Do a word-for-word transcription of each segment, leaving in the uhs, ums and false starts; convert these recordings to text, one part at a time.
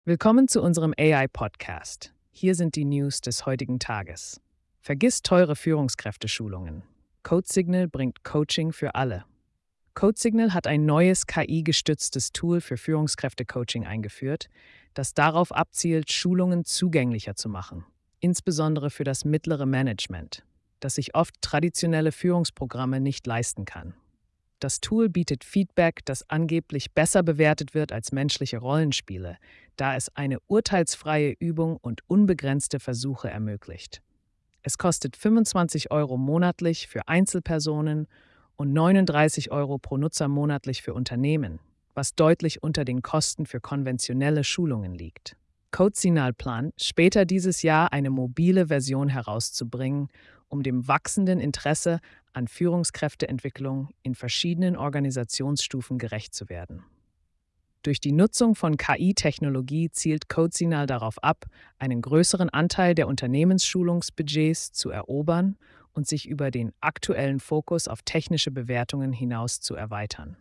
Willkommen zu unserem A I-Podcast. Hier sind die News des heutigen Tages. Vergiss teure Führungskräfteschulungen. CodeSignal bringt Coaching für alle. CodeSignal hat ein neues K I-gestütztes Tool für Führungskräftecoaching eingeführt, das darauf abzielt, Schulungen zugänglicher zu machen, insbesondere für das mittlere Management, das sich oft traditionelle Führungsprogramme nicht leisten kann. Das Tool bietet Feedback, das angeblich besser bewertet wird als menschliche Rollenspiele, da es eine urteilsfreie Übung und unbegrenzte Versuche ermöglicht. Es kostet fünfundzwanzig Euro monatlich für Einzelpersonen und neununddreißig Euro pro Nutzer monatlich für Unternehmen, was deutlich unter den Kosten für konventionelle Schulungen liegt. CodeSignal plant, später dieses Jahr eine mobile Version herauszubringen, um dem wachsenden Interesse an Führungskräfteentwicklung in verschiedenen Organisationsstufen gerecht zu werden. Durch die Nutzung von K I-Technologie zielt CodeSignal darauf ab, einen größeren Anteil der Unternehmensschulungsbudgets zu erobern und sich über den aktuellen Fokus auf technische Bewertungen hinaus zu erweitern.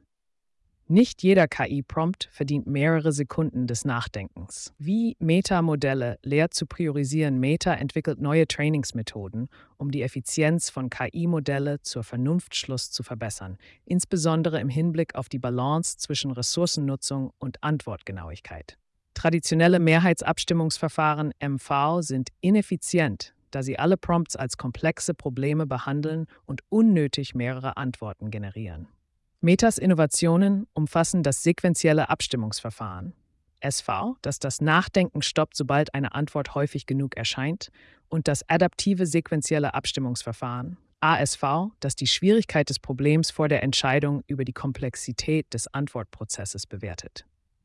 Nicht jeder K I-Prompt verdient mehrere Sekunden des Nachdenkens. Wie Meta-Modelle lehrt zu priorisieren, Meta entwickelt neue Trainingsmethoden, um die Effizienz von K I-Modelle zur Vernunftschluss zu verbessern, insbesondere im Hinblick auf die Balance zwischen Ressourcennutzung und Antwortgenauigkeit. Traditionelle Mehrheitsabstimmungsverfahren M V sind ineffizient, da sie alle Prompts als komplexe Probleme behandeln und unnötig mehrere Antworten generieren. Metas Innovationen umfassen das sequentielle Abstimmungsverfahren, S V, das das Nachdenken stoppt, sobald eine Antwort häufig genug erscheint, und das adaptive sequentielle Abstimmungsverfahren, A S V, das die Schwierigkeit des Problems vor der Entscheidung über die Komplexität des Antwortprozesses bewertet.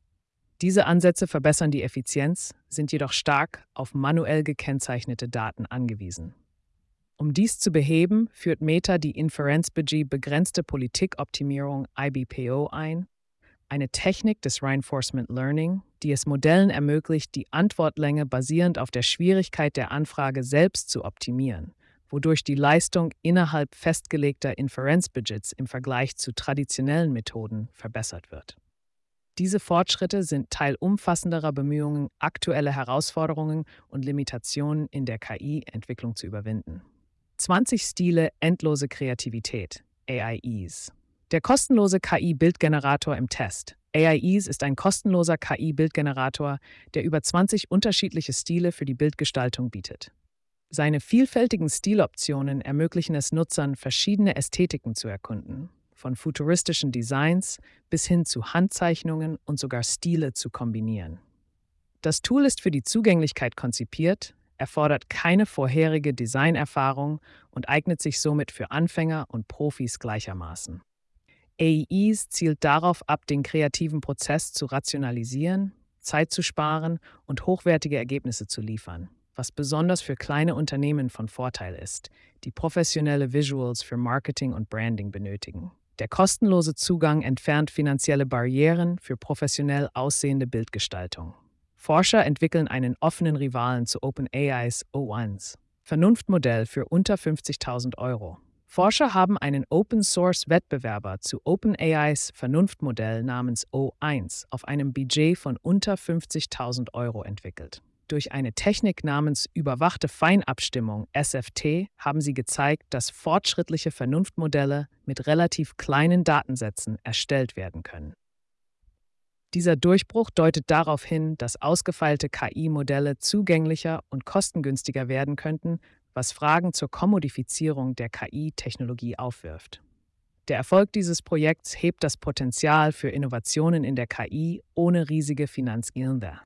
Diese Ansätze verbessern die Effizienz, sind jedoch stark auf manuell gekennzeichnete Daten angewiesen. Um dies zu beheben, führt Meta die Inferenzbudget-begrenzte Politikoptimierung I B P O ein, eine Technik des Reinforcement Learning, die es Modellen ermöglicht, die Antwortlänge basierend auf der Schwierigkeit der Anfrage selbst zu optimieren, wodurch die Leistung innerhalb festgelegter Inferenzbudgets im Vergleich zu traditionellen Methoden verbessert wird. Diese Fortschritte sind Teil umfassenderer Bemühungen, aktuelle Herausforderungen und Limitationen in der K I-Entwicklung zu überwinden. zwanzig Stile endlose Kreativität, A I Ease. Der kostenlose K I-Bildgenerator im Test. A I Ease ist ein kostenloser K I-Bildgenerator, der über zwanzig unterschiedliche Stile für die Bildgestaltung bietet. Seine vielfältigen Stiloptionen ermöglichen es Nutzern, verschiedene Ästhetiken zu erkunden, von futuristischen Designs bis hin zu Handzeichnungen und sogar Stile zu kombinieren. Das Tool ist für die Zugänglichkeit konzipiert, erfordert keine vorherige Designerfahrung und eignet sich somit für Anfänger und Profis gleichermaßen. A I Ease zielt darauf ab, den kreativen Prozess zu rationalisieren, Zeit zu sparen und hochwertige Ergebnisse zu liefern, was besonders für kleine Unternehmen von Vorteil ist, die professionelle Visuals für Marketing und Branding benötigen. Der kostenlose Zugang entfernt finanzielle Barrieren für professionell aussehende Bildgestaltung. Forscher entwickeln einen offenen Rivalen zu OpenAIs O eins Vernunftmodell für unter fünfzigtausend Euro. Forscher haben einen Open-Source-Wettbewerber zu OpenAIs Vernunftmodell namens O eins auf einem Budget von unter fünfzigtausend Euro entwickelt. Durch eine Technik namens überwachte Feinabstimmung S F T haben sie gezeigt, dass fortschrittliche Vernunftmodelle mit relativ kleinen Datensätzen erstellt werden können. Dieser Durchbruch deutet darauf hin, dass ausgefeilte K I-Modelle zugänglicher und kostengünstiger werden könnten, was Fragen zur Kommodifizierung der K I-Technologie aufwirft. Der Erfolg dieses Projekts hebt das Potenzial für Innovationen in der K I ohne riesige Finanzgelder.